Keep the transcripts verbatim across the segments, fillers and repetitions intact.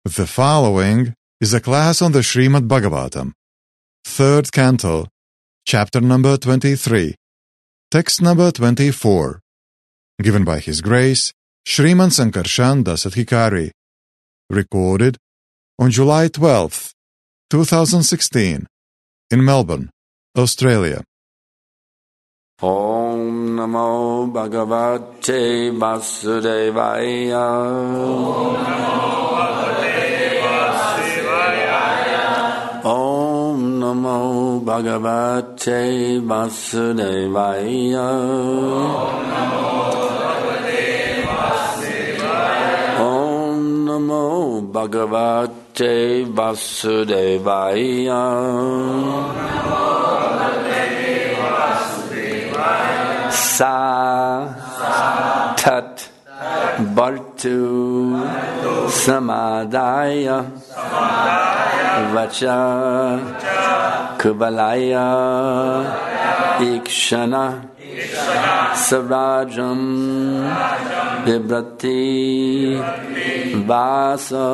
The following is a class on the Srimad Bhagavatam, third canto, chapter number twenty-three, text number twenty-four, given by His Grace, Shriman Sankarshan Dasadhikari, recorded on July twelfth, twenty sixteen, in Melbourne, Australia. Om Namo Bhagavate Vasudevaya. Om Namo Bhagavate Vasudevaya. Om Namo Bhagavate Vasudevaya. Sa Tat Bartu Samadaya Vacha Kubalaya Ikshana Sarajam Vibrati Vasa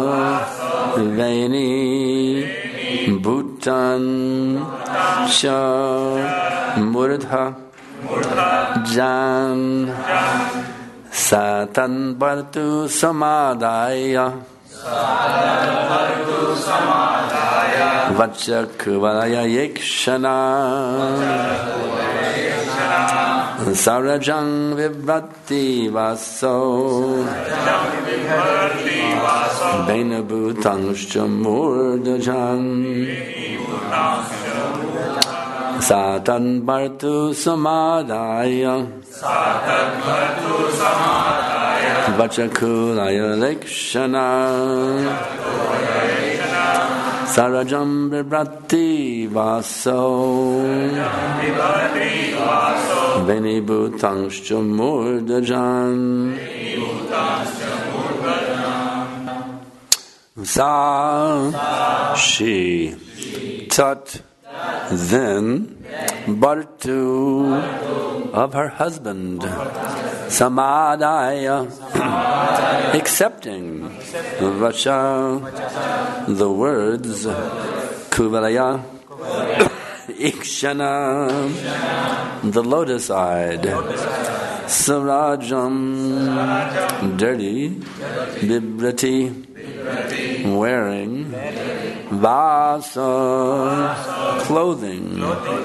Veni Bhutan Sha Murdha Jan Satan Bartu Samadaya Vachakuvalaya Yekshana Sarajang Vibrati Vaso Benabhutangscha Murdajan Satan Bartu Samadaya Satan Bartu Samadaya Vachakulaya Lekshana Sarajam Vibrati Vaso Veni Bhutangscha Murdajan Sa She Tat Then Bartu of her husband Samadaya accepting Vacha the words Kuvalaya Ikshana the lotus-eyed Sarajam dirty Vibrati wearing Vasa clothing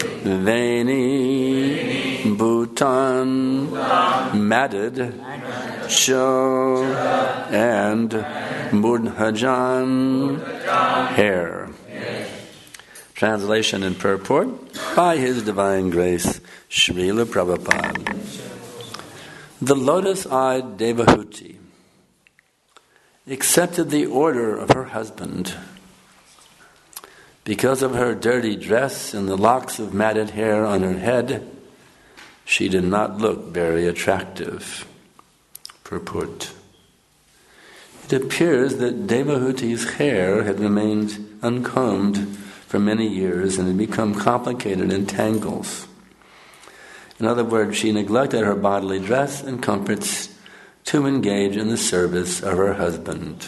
Veni Bhutan matted Sho and Murdhajan hair. Translation and purport by His Divine Grace Srila Prabhupada. The lotus-eyed Devahuti accepted the order of her husband. Because of her dirty dress and the locks of matted hair on her head, she did not look very attractive. Purport. It appears that Devahuti's hair had remained uncombed for many years and had become complicated in tangles. In other words, she neglected her bodily dress and comforts to engage in the service of her husband.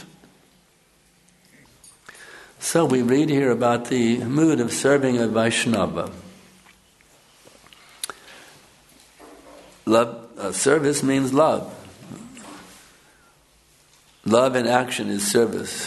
So we read here about the mood of serving a Vaishnava. Love, uh, service means love. Love in action is service.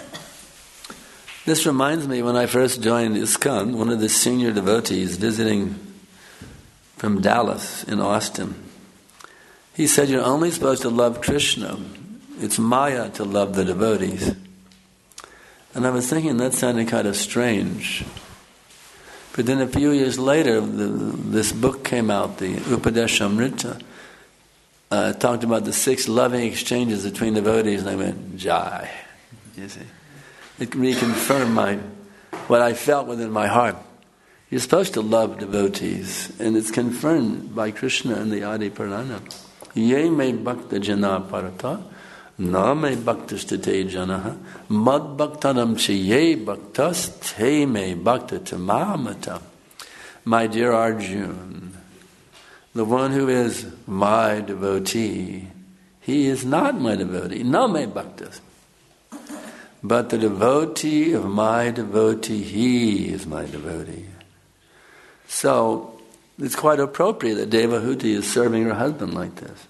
This reminds me when I first joined ISKCON, one of the senior devotees visiting from Dallas in Austin. He said, you're only supposed to love Krishna. It's Maya to love the devotees. And I was thinking that sounded kind of strange. But then a few years later, the, this book came out, the Upadeshamrita. Uh, it talked about the six loving exchanges between devotees, and I went, Jai. You see? It reconfirmed my, what I felt within my heart. You're supposed to love devotees, and it's confirmed by Krishna in the Adi Purana. Ye me bhakta jana parata, na me bhaktastate janaha, mad bhaktanam che ye bhaktas, te me bhakta tamamata. My dear Arjuna, the one who is my devotee, he is not my devotee. Na me bhaktas. But the devotee of my devotee, he is my devotee. So, it's quite appropriate that Devahuti is serving her husband like this.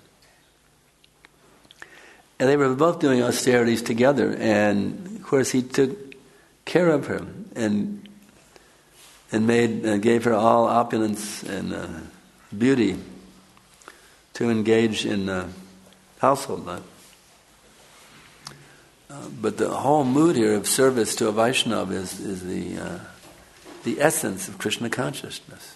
And they were both doing austerities together, and of course he took care of her and and made uh, gave her all opulence and uh, beauty to engage in uh, household life. Uh, but the whole mood here of service to a Vaishnava is is the uh, the essence of Krishna consciousness.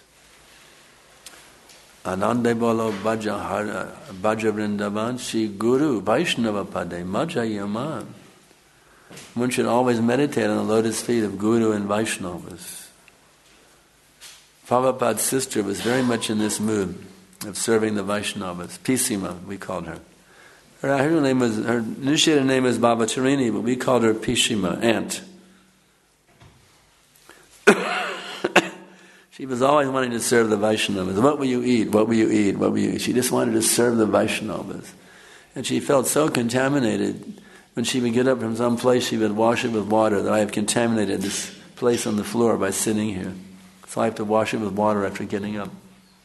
Anande bolo bhaja hara bhaja vrindavan Shri Guru Vaishnava pade maja yaman. One should always meditate on the lotus feet of Guru and Vaishnavas. Prabhupada's sister was very much in this mood of serving the Vaishnavas. Pisima, we called her. Her, her name was her initiated name was Bhavacharini, but we called her Pishima, aunt. She was always wanting to serve the Vaishnavas. What will you eat? What will you eat? What will you eat? She just wanted to serve the Vaishnavas. And she felt so contaminated. When she would get up from some place, she would wash it with water. That I have contaminated this place on the floor by sitting here. So I have to wash it with water after getting up.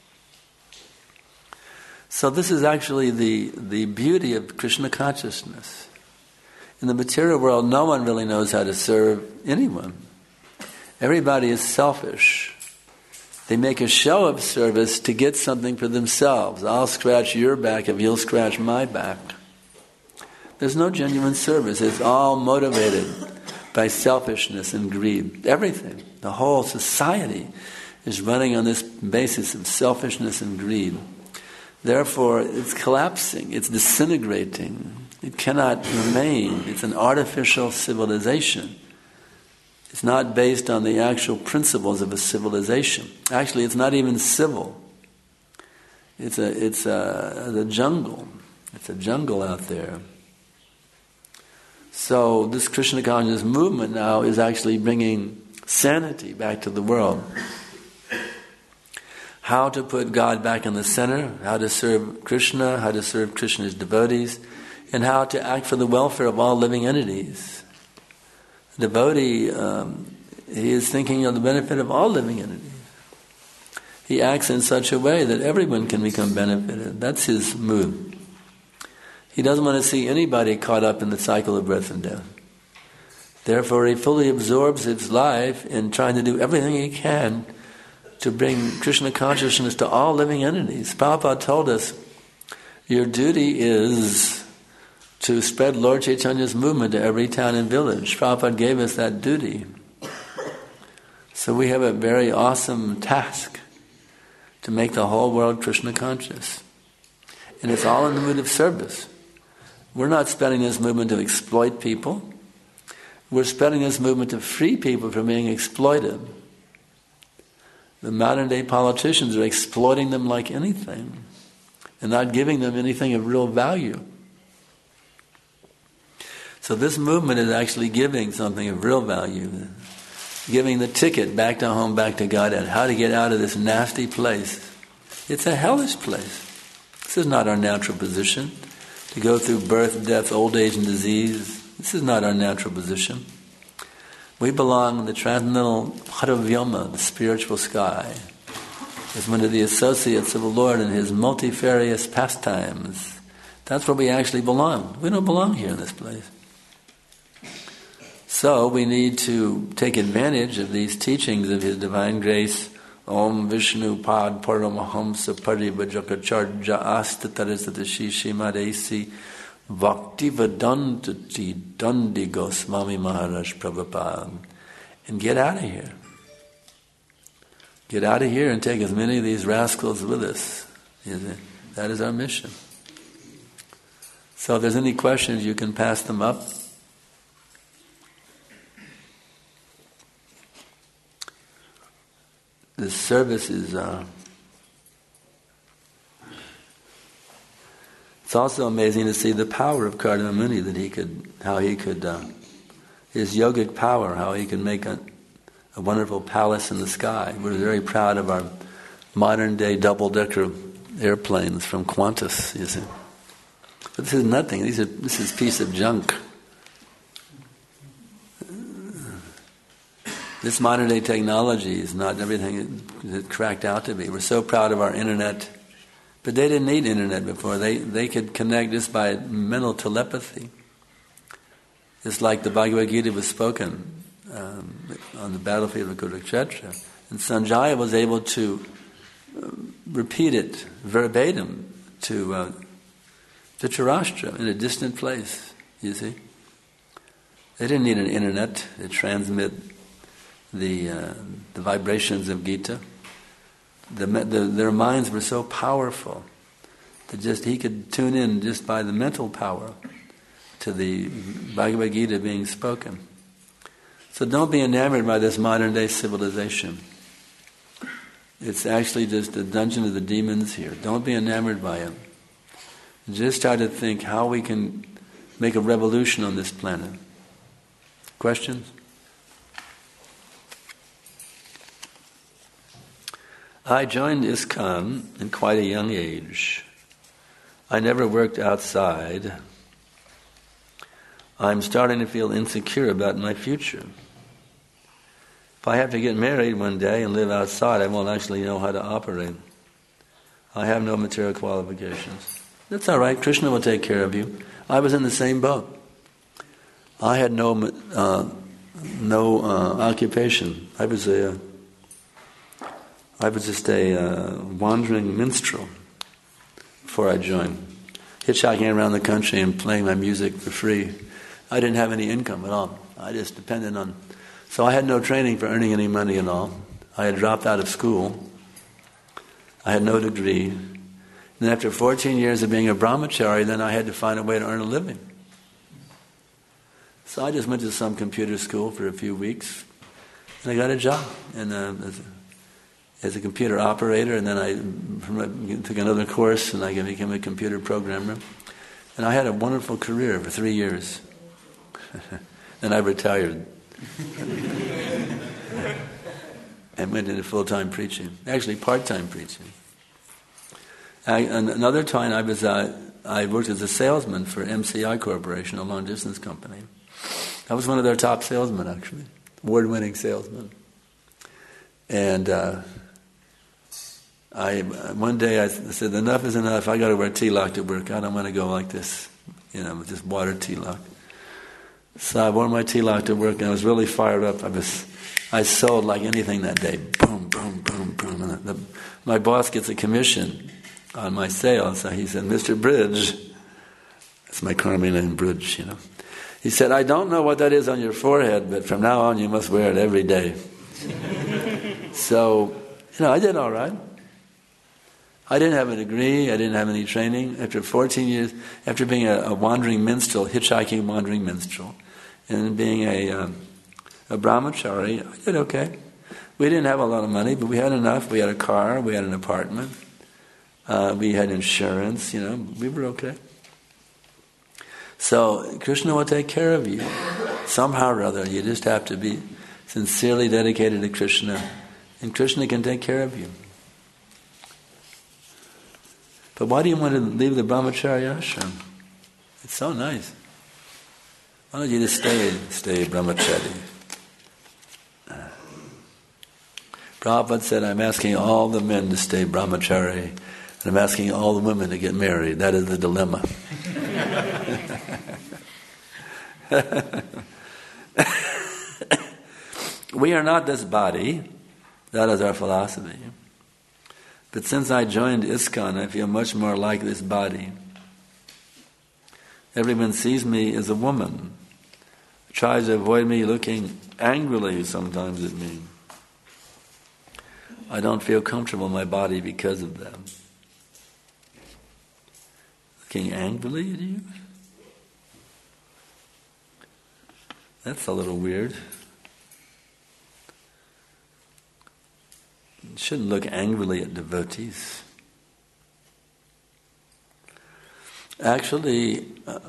So this is actually the, the beauty of Krishna consciousness. In the material world, no one really knows how to serve anyone. Everybody is selfish. They make a show of service to get something for themselves. I'll scratch your back if you'll scratch my back. There's no genuine service. It's all motivated by selfishness and greed. Everything, the whole society is running on this basis of selfishness and greed. Therefore, it's collapsing, it's disintegrating. It cannot remain. It's an artificial civilization. It's not based on the actual principles of a civilization. Actually, it's not even civil. It's a it's a the jungle. It's a jungle out there. So this Krishna consciousness movement now is actually bringing sanity back to the world. How to put God back in the center, how to serve Krishna, how to serve Krishna's devotees, and how to act for the welfare of all living entities. The devotee, um, he is thinking of the benefit of all living entities. He acts in such a way that everyone can become benefited. That's his mood. He doesn't want to see anybody caught up in the cycle of birth and death. Therefore, he fully absorbs his life in trying to do everything he can to bring Krishna consciousness to all living entities. Prabhupada told us, your duty is to spread Lord Chaitanya's movement to every town and village. Prabhupada gave us that duty. So we have a very awesome task to make the whole world Krishna conscious. And it's all in the mood of service. We're not spreading this movement to exploit people. We're spreading this movement to free people from being exploited. The modern day politicians are exploiting them like anything and not giving them anything of real value. So this movement is actually giving something of real value, giving the ticket back to home, back to Godhead, how to get out of this nasty place. It's a hellish place. This is not our natural position, to go through birth, death, old age, and disease. This is not our natural position. We belong in the transcendental Haravyoma, the spiritual sky, as one of the associates of the Lord in His multifarious pastimes. That's where we actually belong. We don't belong here in this place. So we need to take advantage of these teachings of His divine grace. Om Vishnu Pad Paramahamsa Paribhajakacharja Astatarisadasi Shimadesi Bhakti Vedantati Dandi Goswami Maharaj Prabhupada. And get out of here. Get out of here and take as many of these rascals with us. That is our mission. So if there's any questions, you can pass them up. This service is, uh, it's also amazing to see the power of Kardama Muni, that he could, how he could, uh, his yogic power, how he could make a, a wonderful palace in the sky. We're very proud of our modern day double-decker airplanes from Qantas, you see. But this is nothing. These are, this is a piece of junk. This modern day technology is not everything it cracked out to be. We're so proud of our internet, but they didn't need internet before. They they could connect just by mental telepathy. It's like the Bhagavad Gita was spoken um, on the battlefield of Kurukshetra, and Sanjaya was able to uh, repeat it verbatim to uh, Dhritarashtra in a distant place. You see, they didn't need an internet to transmit the uh, the vibrations of Gita. The, the, their minds were so powerful that just he could tune in just by the mental power to the Bhagavad Gita being spoken. So don't be enamored by this modern day civilization. It's actually just a dungeon of the demons here. Don't be enamored by it. Just try to think how we can make a revolution on this planet. Questions? I joined ISKCON in quite a young age. I never worked outside. I'm starting to feel insecure about my future. If I have to get married one day and live outside, I won't actually know how to operate. I have no material qualifications. That's all right. Krishna will take care of you. I was in the same boat. I had no uh, no uh, occupation. I was a I was just a uh, wandering minstrel before I joined, hitchhiking around the country and playing my music for free. I didn't have any income at all. I just depended on... So I had no training for earning any money at all. I had dropped out of school. I had no degree. And after fourteen years of being a brahmachari, then I had to find a way to earn a living. So I just went to some computer school for a few weeks, and I got a job in a, as, a, as a computer operator, and then I took another course, and I became a computer programmer. And I had a wonderful career for three years. Then I retired and went into full-time preaching, actually part-time preaching. I, another time I was uh, I worked as a salesman for M C I Corporation, a long-distance company. I was one of their top salesmen, actually, award-winning salesman. And uh, I one day I said, enough is enough. I got to wear tilak to work. I don't want to go like this, you know, with just water tilak. So I wore my tilak to work, and I was really fired up. I was, I sold like anything that day. Boom, boom, boom, boom. And the, my boss gets a commission on my sales. So he said, Mister Bridge, that's my Karmi name, Bridge, you know. He said, I don't know what that is on your forehead, but from now on you must wear it every day. So, you know, I did all right. I didn't have a degree, I didn't have any training. After fourteen years, after being a, a wandering minstrel, hitchhiking wandering minstrel, and being a, um, a brahmachari, I did okay. We didn't have a lot of money, but we had enough. We had a car, we had an apartment, uh, we had insurance, you know, we were okay. So Krishna will take care of you. Somehow or other, you just have to be sincerely dedicated to Krishna, and Krishna can take care of you. But why do you want to leave the brahmacharya ashram? It's so nice. Why don't you just stay, stay brahmachari? Prabhupada said, I'm asking all the men to stay brahmachari, and I'm asking all the women to get married. That is the dilemma. We are not this body. That is our philosophy. But since I joined ISKCON, I feel much more like this body. Everyone sees me as a woman, tries to avoid me looking angrily sometimes at me. I don't feel comfortable in my body because of that. Looking angrily at you? That's a little weird. You shouldn't look angrily at devotees. Actually, uh,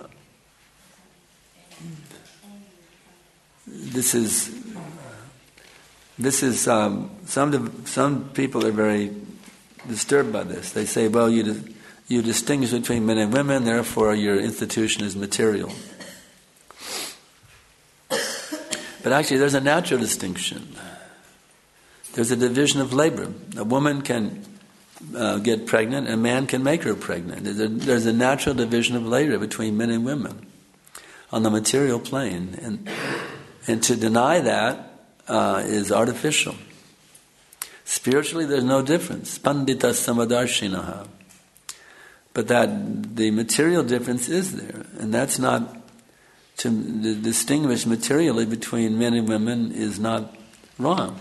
this is this is um, some some people are very disturbed by this. They say, "Well, you you distinguish between men and women, therefore your institution is material." But actually there's a natural distinction. There's a division of labor. A woman can uh, get pregnant, a man can make her pregnant. There's a, there's a natural division of labor between men and women on the material plane. And, and to deny that uh, is artificial. Spiritually, there's no difference. Pandita samadarshinaha. But that the material difference is there, and that's not to distinguish materially between men and women is not wrong.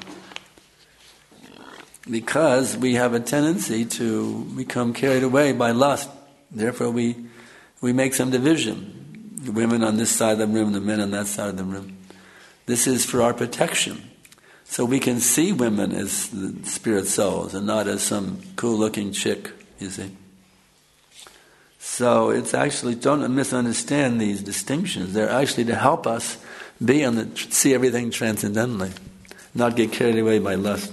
Because we have a tendency to become carried away by lust. Therefore we we make some division. The women on this side of the room, the men on that side of the room. This is for our protection. So we can see women as the spirit souls and not as some cool-looking chick, you see. So it's actually, don't misunderstand these distinctions. They're actually to help us be on the, see everything transcendently, not get carried away by lust.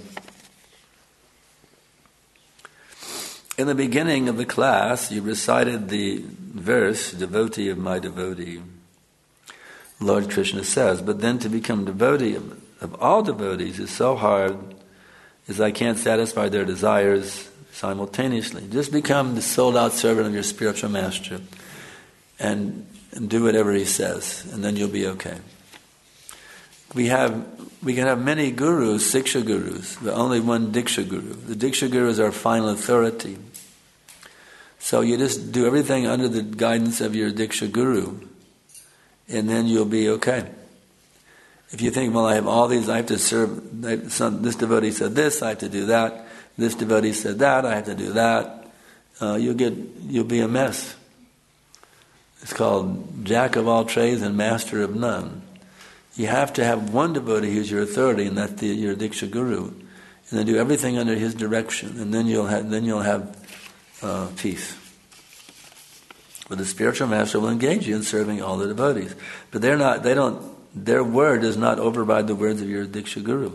In the beginning of the class, you recited the verse, devotee of my devotee. Lord Krishna says, but then to become devotee of, of all devotees is so hard, as I can't satisfy their desires simultaneously. Just become the sold-out servant of your spiritual master and, and do whatever he says, and then you'll be okay. We have we can have many gurus, Siksha gurus, but only one Diksha guru. The Diksha guru is our final authority. So you just do everything under the guidance of your Diksha guru, and then you'll be okay. If you think, well, I have all these, I have to serve, I, some, this devotee said this, I have to do that, this devotee said that, I have to do that, uh, you'll get, you'll be a mess. It's called jack of all trades and master of none. You have to have one devotee who's your authority, and that's the, your Diksha guru, and then do everything under his direction, and then you'll have then you'll have uh, peace. But the spiritual master will engage you in serving all the devotees, but they're not. They don't. Their word does not override the words of your Diksha guru.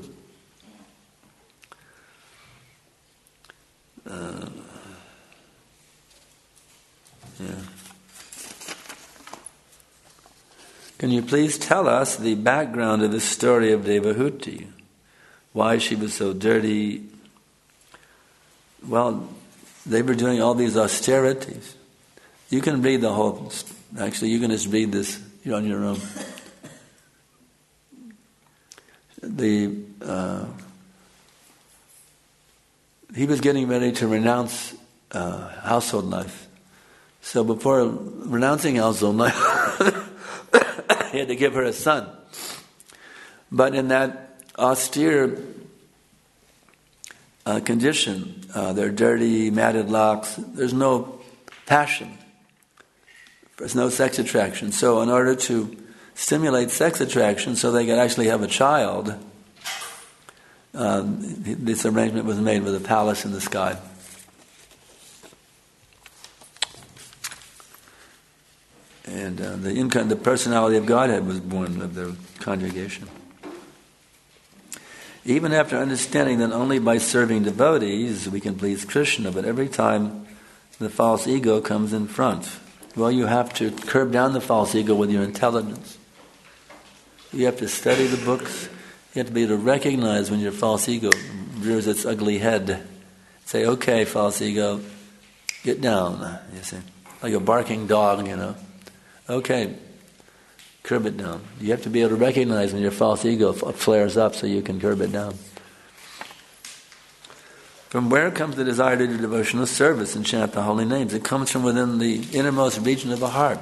Uh, yeah. Can you please tell us the background of the story of Devahuti? Why she was so dirty? Well, they were doing all these austerities. You can read the whole, actually you can just read this on your own. The uh, he was getting ready to renounce uh, household life. So before renouncing household life, he had to give her a son. But in that austere uh, condition, uh, they're dirty, matted locks, there's no passion. There's no sex attraction. So in order to stimulate sex attraction so they could actually have a child, uh, this arrangement was made with a palace in the sky. And uh, the incarn- the personality of Godhead was born of their congregation. Even after understanding that only by serving devotees we can please Krishna, but every time the false ego comes in front, well, you have to curb down the false ego with your intelligence. You have to study the books. You have to be able to recognize when your false ego rears its ugly head. Say, okay, false ego, get down, you see. Like a barking dog, you know. Okay, curb it down. You have to be able to recognize when your false ego flares up so you can curb it down. From where comes the desire to do devotional service and chant the holy names? It comes from within the innermost region of the heart.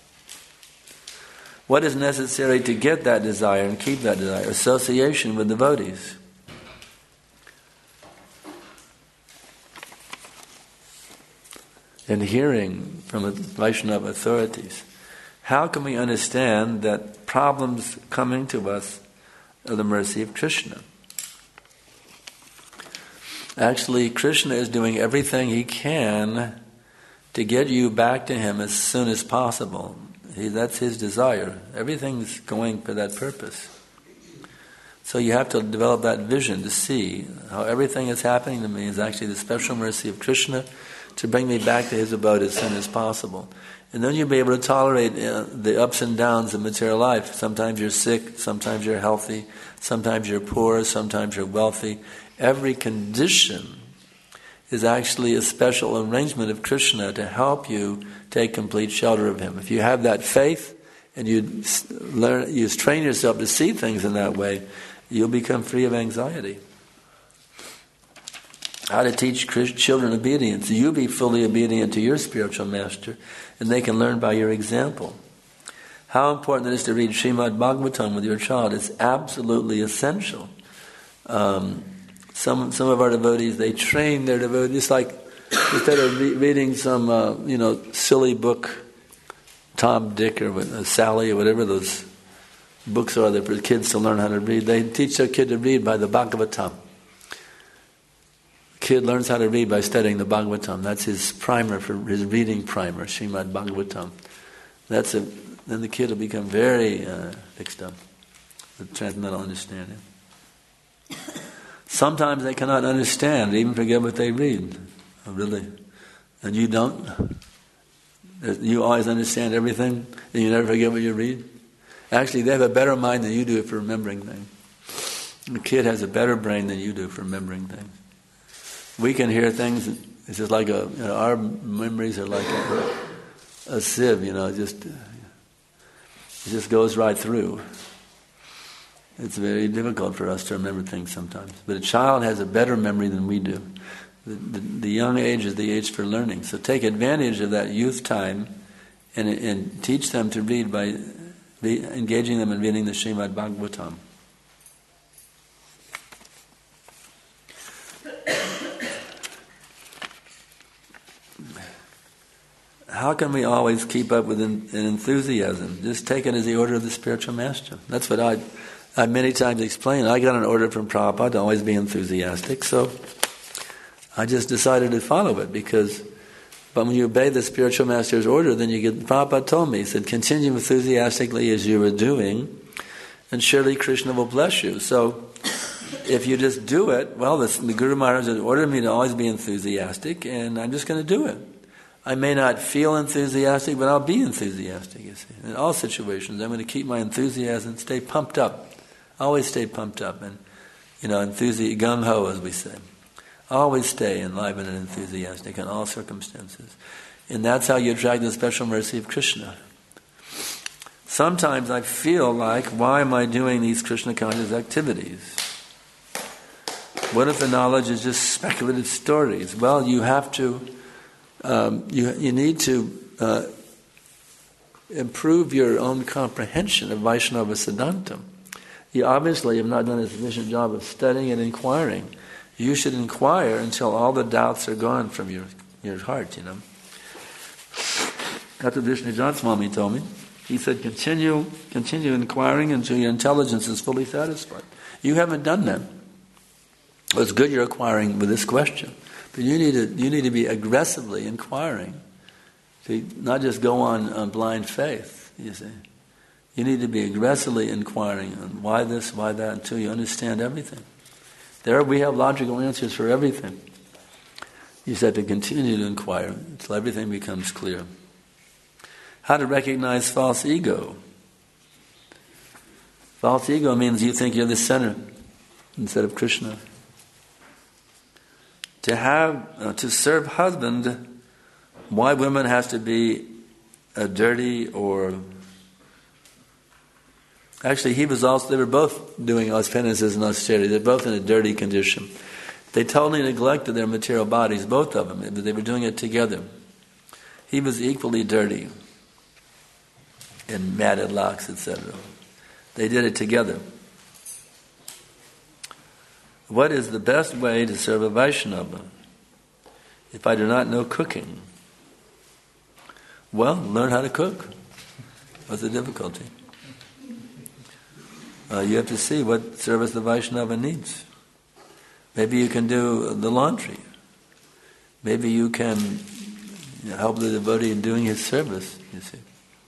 What is necessary to get that desire and keep that desire? Association with devotees. And hearing from the Vaishnava authorities. How can we understand that problems coming to us are the mercy of Krishna? Actually, Krishna is doing everything he can to get you back to him as soon as possible. He, that's his desire. Everything's going for that purpose. So you have to develop that vision to see how everything that's happening to me is actually the special mercy of Krishna to bring me back to his abode as soon as possible. And then you'll be able to tolerate uh, the ups and downs of material life. Sometimes you're sick, sometimes you're healthy, sometimes you're poor, sometimes you're wealthy. Every condition is actually a special arrangement of Krishna to help you take complete shelter of Him. If you have that faith and you learn, you train yourself to see things in that way, you'll become free of anxiety. How to teach children obedience. You be fully obedient to your spiritual master, and they can learn by your example. How important it is to read Srimad Bhagavatam with your child is absolutely essential. Um, some some of our devotees, they train their devotees, it's like instead of re- reading some uh, you know silly book, Tom, Dick, or uh, Sally, or whatever those books are that for kids to learn how to read, they teach their kid to read by the Bhagavatam. Kid learns how to read by studying the Bhagavatam. That's his primer, for his reading primer, Srimad Bhagavatam. That's a, then the kid will become very uh, fixed up with transcendental understanding. Sometimes they cannot understand, even forget what they read. Oh, really? And you don't? You always understand everything, and you never forget what you read? Actually, they have a better mind than you do for remembering things. The kid has a better brain than you do for remembering things. We can hear things, it's just like a, you know, our memories are like a, a sieve, you know, it just, it just goes right through. It's very difficult for us to remember things sometimes. But a child has a better memory than we do. The, the, the young age is the age for learning. So take advantage of that youth time and, and teach them to read by be, engaging them in reading the Srimad Bhagavatam. How can we always keep up with an, an enthusiasm? Just take it as the order of the spiritual master. That's what I, I many times explain. I got an order from Prabhupada to always be enthusiastic, so I just decided to follow it because, but when you obey the spiritual master's order, then you get, Prabhupada told me, he said, continue enthusiastically as you were doing, and surely Krishna will bless you. So, if you just do it, well, the, the Guru Maharaj has ordered me to always be enthusiastic, and I'm just going to do it. I may not feel enthusiastic, but I'll be enthusiastic, you see. In all situations, I'm going to keep my enthusiasm, stay pumped up. Always stay pumped up, and, you know, enthusi- gung-ho, as we say. Always stay enlivened and enthusiastic in all circumstances. And that's how you attract the special mercy of Krishna. Sometimes I feel like, why am I doing these Krishna conscious activities? What if the knowledge is just speculative stories? Well, you have to, um, you you need to uh, improve your own comprehension of Vaishnava Siddhantam. You obviously have not done a sufficient job of studying and inquiring. You should inquire until all the doubts are gone from your, your heart, you know. That's what Vishnu Swami told me. He said, continue, continue inquiring until your intelligence is fully satisfied. You haven't done that. Well, it's good you're inquiring with this question, but you need to you need to be aggressively inquiring. See, not just go on, on blind faith. You see, you need to be aggressively inquiring on why this, why that, until you understand everything. There we have logical answers for everything. You just have to continue to inquire until everything becomes clear. How to recognize false ego. False ego means you think you're the center instead of Krishna. To have, uh, to serve husband, why women has to be a dirty or... Actually, he was also, they were both doing penances and austerity. They're both in a dirty condition. They totally neglected their material bodies, both of them. They were doing it together. He was equally dirty in matted locks, et cetera. They did it together. What is the best way to serve a Vaishnava if I do not know cooking? Well, learn how to cook. What's the difficulty? Uh, you have to see what service the Vaishnava needs. Maybe you can do the laundry. Maybe you can help the devotee in doing his service, you see.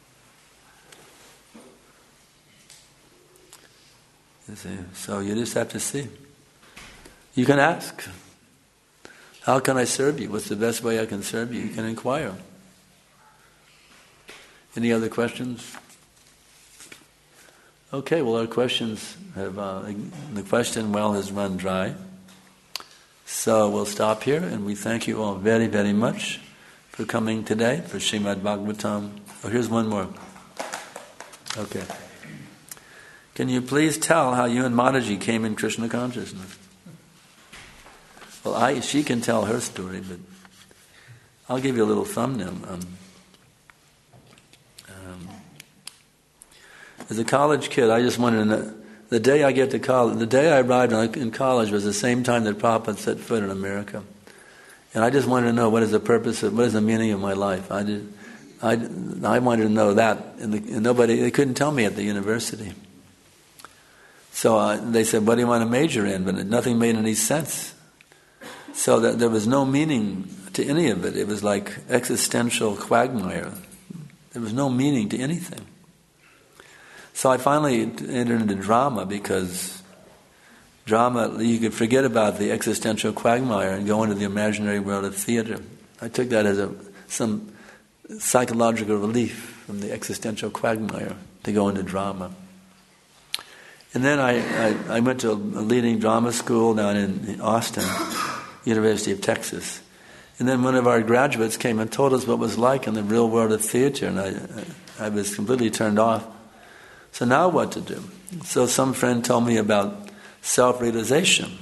You see, so you just have to see. You can ask, how can I serve you? What's the best way I can serve you? You can inquire. Any other questions? Okay, well, our questions have, uh, the question well has run dry. So we'll stop here, and we thank you all very, very much for coming today for Srimad Bhagavatam. Oh, here's one more. Okay. Can you please tell how you and Mataji came in Krishna consciousness? Well, I she can tell her story, but I'll give you a little thumbnail. Um, um, as a college kid, I just wanted to know, the day I get to college, the day I arrived in college was the same time that Prabhupada set foot in America. And I just wanted to know what is the purpose of, what is the meaning of my life. I did, I, I wanted to know that, and, the, and nobody, they couldn't tell me at the university. So uh, they said, what do you want to major in? But nothing made any sense. So that there was no meaning to any of it. It was like existential quagmire. There was no meaning to anything. So I finally entered into drama, because drama, you could forget about the existential quagmire and go into the imaginary world of theater. I took that as a some psychological relief from the existential quagmire to go into drama. And then I, I, I went to a leading drama school down in Austin, University of Texas. And then one of our graduates came and told us what it was like in the real world of theater, and I, I was completely turned off. So now what to do? So some friend told me about self-realization.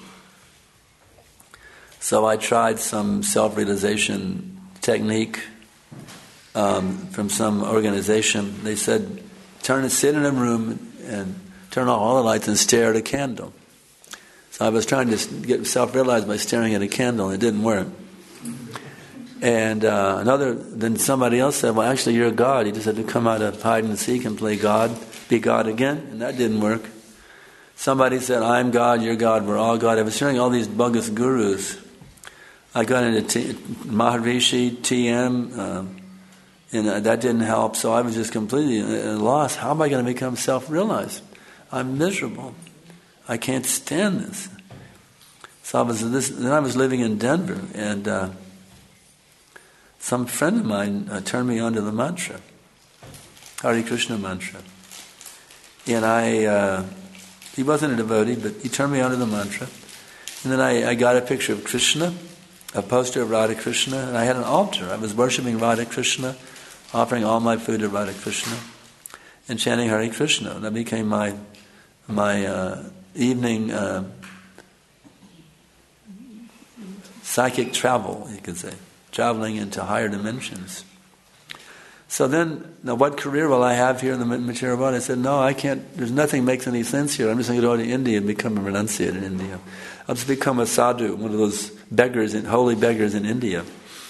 So I tried some self-realization technique um, from some organization. They said, turn, sit in a room and turn off all the lights and stare at a candle. So I was trying to get self-realized by staring at a candle, and it didn't work. And uh, another, then somebody else said, well, actually, you're God. You just have to come out of hide and seek and play God, be God again, and that didn't work. Somebody said, I'm God, you're God, we're all God. I was hearing all these bogus gurus. I got into T- Maharishi, T M, um, and uh, that didn't help, so I was just completely lost. How am I going to become self-realized? I'm miserable. I can't stand this. So I was this. Then I was living in Denver, and uh, some friend of mine uh, turned me on to the mantra, Hare Krishna mantra. And I, uh, he wasn't a devotee, but he turned me on to the mantra. And then I, I got a picture of Krishna, a poster of Radha Krishna, and I had an altar. I was worshipping Radha Krishna, offering all my food to Radha Krishna, and chanting Hare Krishna. That became my my uh, evening uh, psychic travel, you could say, traveling into higher dimensions. So then, now what career will I have here in the material world? I said, no, I can't, there's nothing makes any sense here. I'm just going to go to India and become a renunciate in India. I'll just become a sadhu, one of those beggars, in, holy beggars in India.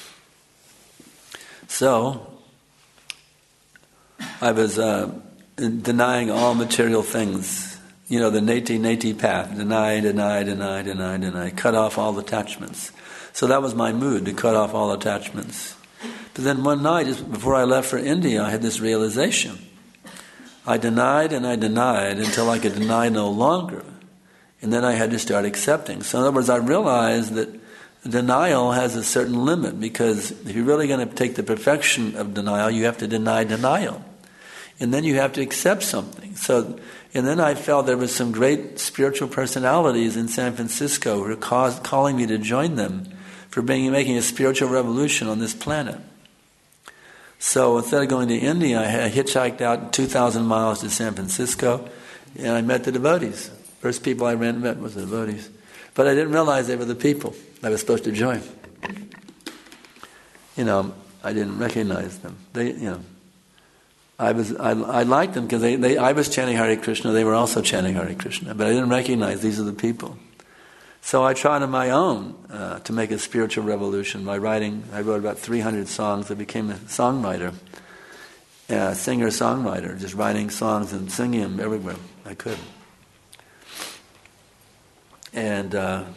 So, I was uh, denying all material things. You know, the neti neti path, deny, deny, deny, deny, deny, cut off all attachments. So that was my mood, to cut off all attachments. But then one night, just before I left for India, I had this realization. I denied and I denied until I could deny no longer. And then I had to start accepting. So in other words, I realized that denial has a certain limit, because if you're really going to take the perfection of denial, you have to deny denial. And then you have to accept something. So, and then I felt there was some great spiritual personalities in San Francisco who were cause, calling me to join them for being, making a spiritual revolution on this planet. So instead of going to India, I hitchhiked out two thousand miles to San Francisco, and I met the devotees. First people I ran met was the devotees. But I didn't realize they were the people I was supposed to join. You know, I didn't recognize them. They, you know, I was I, I liked them because they, they I was chanting Hare Krishna. They were also chanting Hare Krishna, but I didn't recognize these are the people. So I tried on my own uh, to make a spiritual revolution by writing. I wrote about three hundred songs. I became a songwriter, a singer-songwriter, just writing songs and singing them everywhere I could. And uh,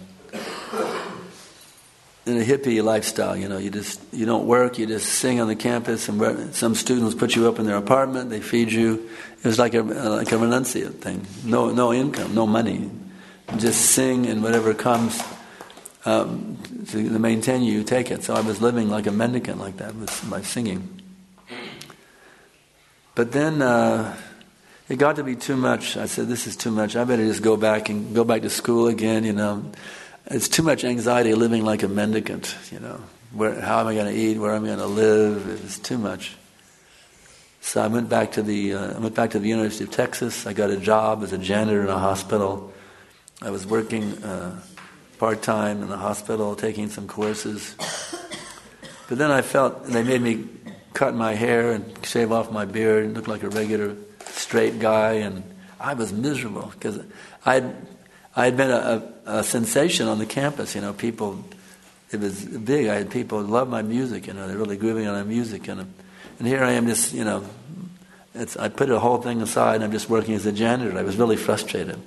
in a hippie lifestyle, you know, you just you don't work, you just sing on the campus, and some students put you up in their apartment, they feed you. It was like a like a renunciate thing. No no income, no money. Just sing, and whatever comes um, to, to maintain you, you take it. So I was living like a mendicant like that with my singing. but then uh, it got to be too much. I said, this is too much. I better just go back and go back to school again, you know. It's too much anxiety living like a mendicant, you know. Where, how am I going to eat? Where am I going to live? It was too much. So I went back to the uh, I went back to the University of Texas. I got a job as a janitor in a hospital. I was working uh, part-time in the hospital, taking some courses. But then I felt they made me cut my hair and shave off my beard and look like a regular straight guy, and I was miserable because I'd I'd been a, a, a sensation on the campus. You know, people. It was big. I had people who loved my music. You know, they're really grooving on my music, and and here I am, just you know, it's I put the whole thing aside. And I'm just working as a janitor. I was really frustrated.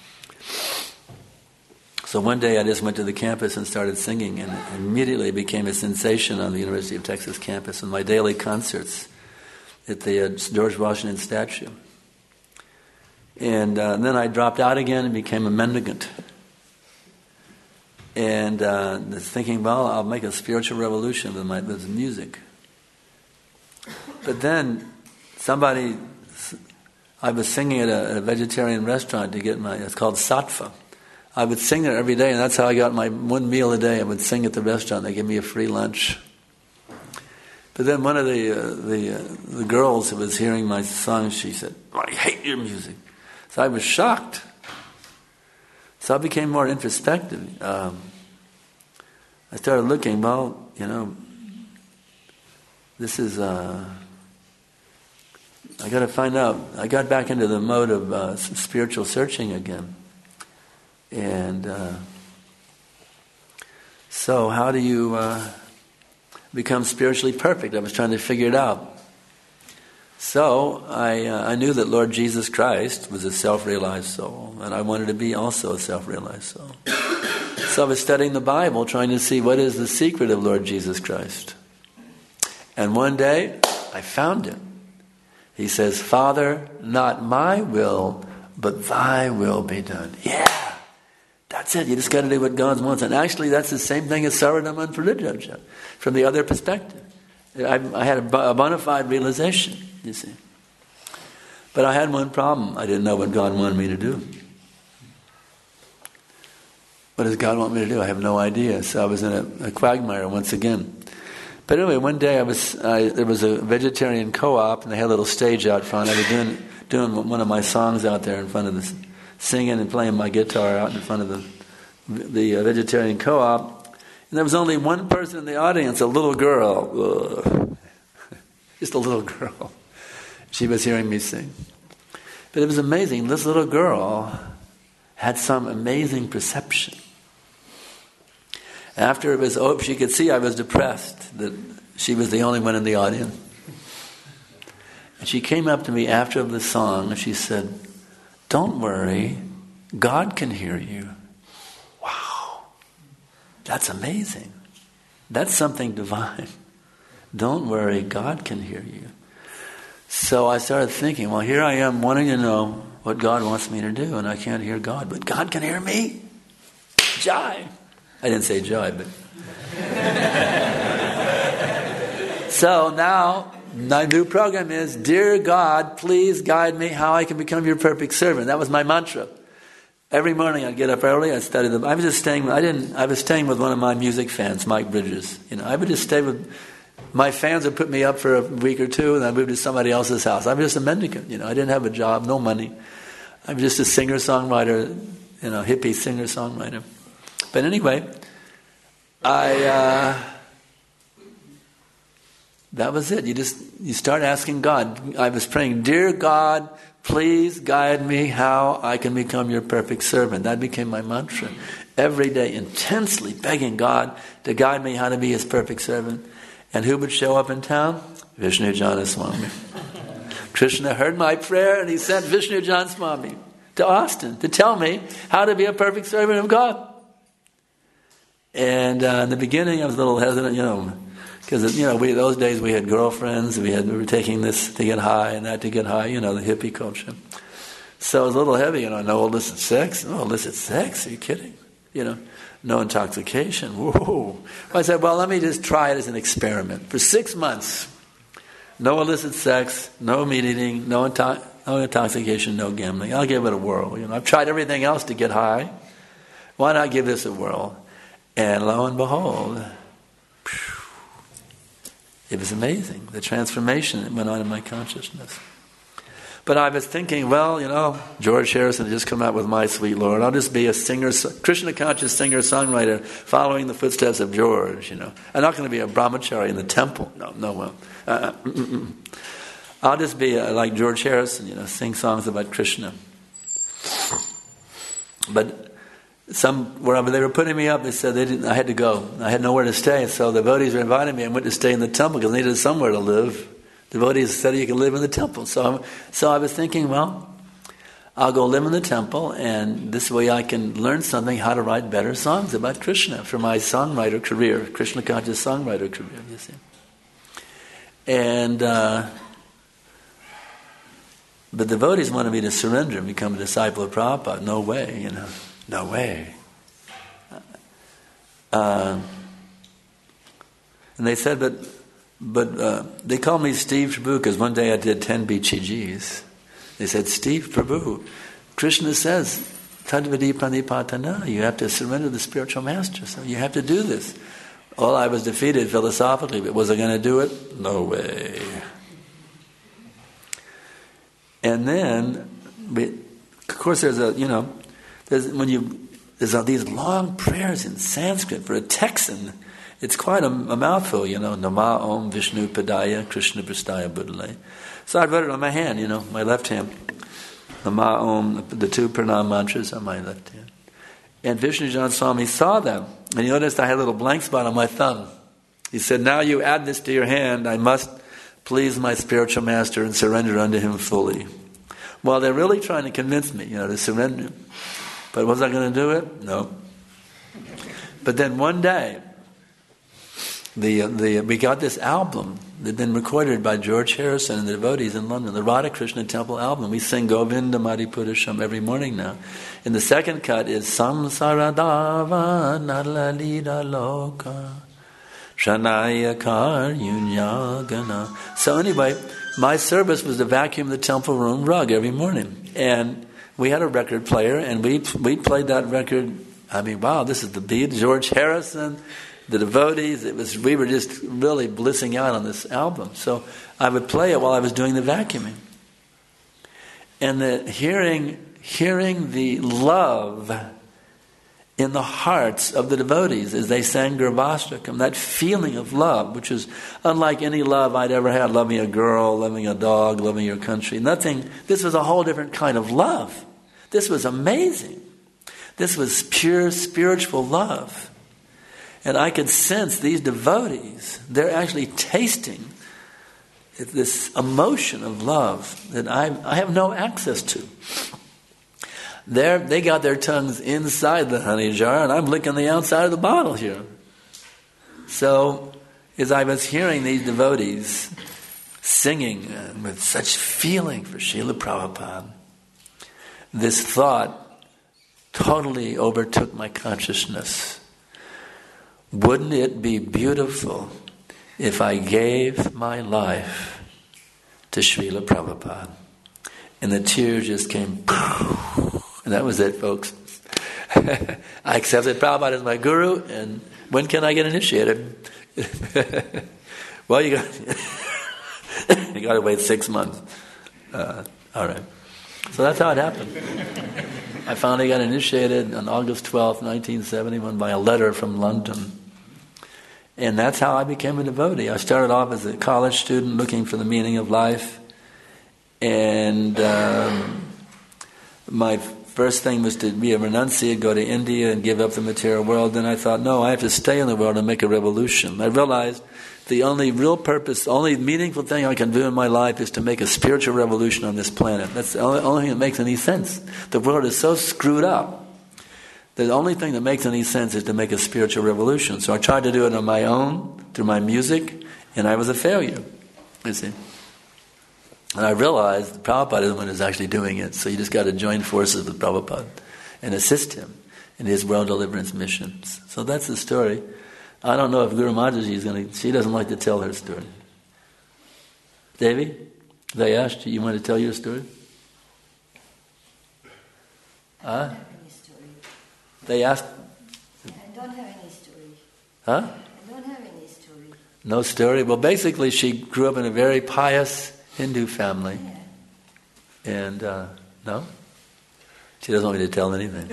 So one day I just went to the campus and started singing, and immediately became a sensation on the University of Texas campus in my daily concerts at the uh, George Washington statue. And, uh, and then I dropped out again and became a mendicant. And uh, thinking, well, I'll make a spiritual revolution with my with music. But then somebody, I was singing at a, at a vegetarian restaurant to get my, it's called Sattva. I would sing there every day, and that's how I got my one meal a day. I would sing at the restaurant. They gave me a free lunch. But then one of the uh, the uh, the girls who was hearing my song, she said, "I hate your music." So I was shocked. So I became more introspective. Um, I started looking. Well, you know, this is. Uh, I got to find out. I got back into the mode of uh, spiritual searching again. And uh, so how do you uh, become spiritually perfect? I was trying to figure it out. So I uh, I knew that Lord Jesus Christ was a self-realized soul, and I wanted to be also a self-realized soul. So I was studying the Bible, trying to see what is the secret of Lord Jesus Christ. And one day, I found it. He says, "Father, not my will, but thy will be done." Yeah! That's it. You just got to do what God wants. And actually, that's the same thing as Sarvadhamma and Parijajya, from the other perspective. I, I had a, a bona fide realization, you see. But I had one problem. I didn't know what God wanted me to do. What does God want me to do? I have no idea. So I was in a, a quagmire once again. But anyway, one day I was I, there was a vegetarian co-op, and they had a little stage out front. I was doing doing one of my songs out there in front of this. Singing and playing my guitar out in front of the the uh, vegetarian co-op, and there was only one person in the audience, a little girl, Ugh. just a little girl. She was hearing me sing, but it was amazing. This little girl had some amazing perception. After it was over, she could see I was depressed, that she was the only one in the audience, and she came up to me after the song and she said, "Don't worry, God can hear you." Wow. That's amazing. That's something divine. Don't worry, God can hear you. So I started thinking, well, here I am wanting to know what God wants me to do, and I can't hear God, but God can hear me. Jai. I didn't say joy, but... So now... my new program is, "Dear God, please guide me how I can become your perfect servant." That was my mantra. Every morning I'd get up early, I'd study them. I was just staying. I didn't. I was staying with one of my music fans, Mike Bridges. You know, I would just stay with my fans. Would put me up for a week or two, and I moved to somebody else's house. I was just a mendicant. You know, I didn't have a job, no money. I was just a singer songwriter, you know, hippie singer songwriter. But anyway, I. Uh, That was it. You just, you start asking God. I was praying, "Dear God, please guide me how I can become your perfect servant." That became my mantra. Every day, intensely begging God to guide me how to be his perfect servant. And who would show up in town? Vishnu Jana Swami. Krishna heard my prayer and he sent Vishnu Jana Swami to Austin to tell me how to be a perfect servant of God. And uh, in the beginning I was a little hesitant, you know, because, you know, we, those days we had girlfriends, we had we were taking this to get high and that to get high, you know, the hippie culture. So it was a little heavy, you know, no illicit sex. No illicit sex? Are you kidding? You know, no intoxication. Whoa. I said, well, let me just try it as an experiment. For six months, no illicit sex, no meat eating, no, into- no intoxication, no gambling. I'll give it a whirl. You know, I've tried everything else to get high. Why not give this a whirl? And lo and behold, it was amazing, the transformation that went on in my consciousness. But I was thinking, well, you know, George Harrison had just come out with My Sweet Lord. I'll just be a singer, Krishna conscious singer-songwriter following the footsteps of George, you know. I'm not going to be a brahmachari in the temple. No, no, well. Uh, mm, mm, mm. I'll just be uh, like George Harrison, you know, sing songs about Krishna. But some, wherever they were putting me up, they said they didn't, I had to go. I had nowhere to stay, so the devotees were inviting me. I went to stay in the temple because I needed somewhere to live. The devotees said you can live in the temple. So, I'm, so I was thinking, well, I'll go live in the temple, and this way I can learn something, how to write better songs about Krishna for my songwriter career, Krishna conscious songwriter career, you see. And uh, the devotees wanted me to surrender and become a disciple of Prabhupada. No way, you know. No way. Uh, and they said, but but uh, they called me Steve Prabhu because one day I did ten B G Gs. They said, Steve Prabhu, Krishna says, Tadvadi Pranipatana, you have to surrender to the spiritual master, so you have to do this. Well, I was defeated philosophically, but was I going to do it? No way. And then, we, of course, there's a, you know, there's, when you, there's a, these long prayers in Sanskrit for a Texan. It's quite a, a mouthful, you know. Nama Om Vishnu Padaya Krishna Prastaya Buddhale. So I wrote it on my hand, you know, my left hand. Nama Om, the two pranam mantras on my left hand. And Vishnujan Swami saw them, and he noticed I had a little blank spot on my thumb. He said, now you add this to your hand, I must please my spiritual master and surrender unto him fully. Well, they're really trying to convince me, you know, to surrender. But was I going to do it? No. But then one day, the the we got this album that had been recorded by George Harrison and the devotees in London, the Radha Krishna Temple album. We sing Govinda Madhipurasham every morning now. And the second cut is Samsaradava Nalalida Loka Shanaya Karyunyagana. So anyway, my service was to vacuum the temple room rug every morning. And we had a record player, and we we played that record. I mean, wow, this is the beat. George Harrison, the devotees. It was we were just really blissing out on this album. So I would play it while I was doing the vacuuming, and the hearing hearing the love in the hearts of the devotees as they sang Garbhastrakam, that feeling of love, which is unlike any love I'd ever had, loving a girl, loving a dog, loving your country. Nothing. This was a whole different kind of love. This was amazing. This was pure spiritual love. And I could sense these devotees, they're actually tasting this emotion of love that I, I have no access to. They're, they got their tongues inside the honey jar, and I'm licking the outside of the bottle here. So, as I was hearing these devotees singing uh, with such feeling for Srila Prabhupada, this thought totally overtook my consciousness. Wouldn't it be beautiful if I gave my life to Srila Prabhupada? And the tears just came, and that was it, folks. I accepted Prabhupada as my guru, and when can I get initiated? Well, you got you got to wait six months. Uh, all right. So that's how it happened. I finally got initiated on August twelfth, nineteen seventy-one, by a letter from London. And that's how I became a devotee. I started off as a college student looking for the meaning of life. And um, my first thing was to be a renunciate, go to India and give up the material world. Then I thought, no, I have to stay in the world and make a revolution. I realized the only real purpose, the only meaningful thing I can do in my life is to make a spiritual revolution on this planet. That's the only, only thing that makes any sense. The world is so screwed up. The only thing that makes any sense is to make a spiritual revolution. So I tried to do it on my own, through my music, and I was a failure, you see. And I realized Prabhupada is the one who's actually doing it, so you just got to join forces with Prabhupada and assist him in his world deliverance missions. So that's the story. I don't know if Guru Mataji is going to, she doesn't like to tell her story. Devi, they asked you, you want to tell your story? Huh? They asked... I don't have any story. Huh? I don't have any story. No story? Well, basically she grew up in a very pious Hindu family. Yeah. And, uh, no? She doesn't want me to tell anything.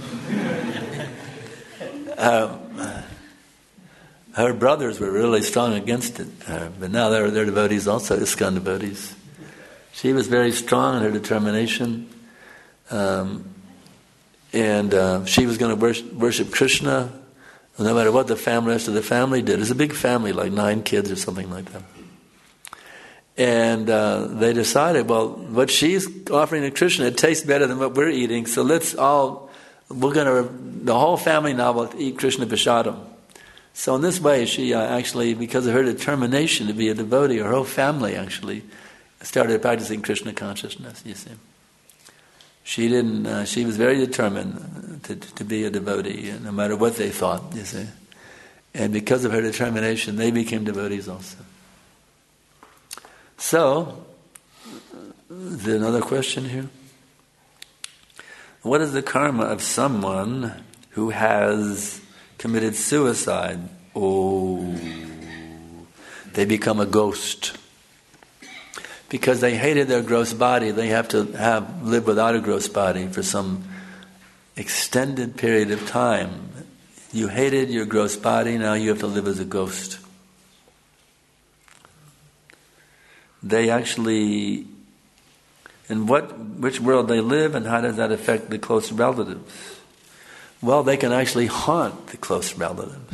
um, her brothers were really strong against it. Uh, but now they're, they're devotees also, ISKCON devotees. She was very strong in her determination. Um, and uh, she was going to worship, worship Krishna no matter what the family, rest of the family did. It's a big family, like nine kids or something like that. And uh, they decided, well, what she's offering to Krishna, it tastes better than what we're eating, so let's all, we're going to, the whole family now will eat Krishna Prashadam. So in this way, she uh, actually, because of her determination to be a devotee, her whole family actually started practicing Krishna consciousness, you see. She didn't, uh, she was very determined to, to be a devotee, no matter what they thought, you see. And because of her determination, they became devotees also. So, is there another question here? What is the karma of someone who has committed suicide? Oh, they become a ghost. Because they hated their gross body, they have to have live without a gross body for some extended period of time. You hated your gross body, now you have to live as a ghost. They actually, in what, which world they live, and how does that affect the close relatives? Well, they can actually haunt the close relatives.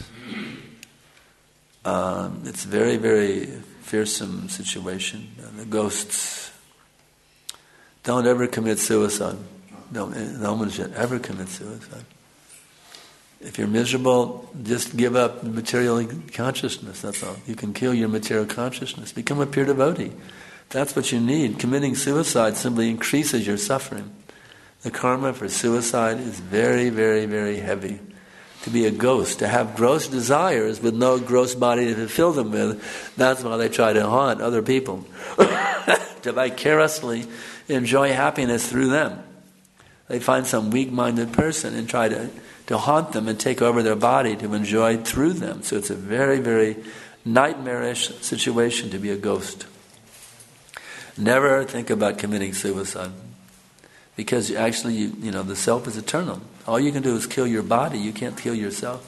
Um, it's a very, very fearsome situation. The ghosts don't ever commit suicide. No, no one should ever commit suicide. If you're miserable, just give up material consciousness, that's all. You can kill your material consciousness. Become a pure devotee. That's what you need. Committing suicide simply increases your suffering. The karma for suicide is very, very, very heavy. To be a ghost, to have gross desires with no gross body to fill them with, that's why they try to haunt other people. To vicariously enjoy happiness through them. They find some weak-minded person and try to to haunt them and take over their body to enjoy through them. So it's a very, very nightmarish situation to be a ghost. Never think about committing suicide. Because actually, you, you know, the self is eternal. All you can do is kill your body. You can't kill yourself.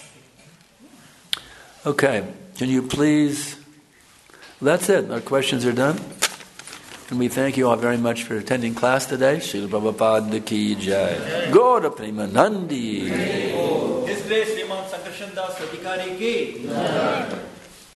Okay, can you please... That's it. Our questions are done. And we thank you all very much for attending class today. Srila Prabhupada ki jai. Gaura Premanandi. His Grace Sriman Sankarshan Das Adhikari ki jai.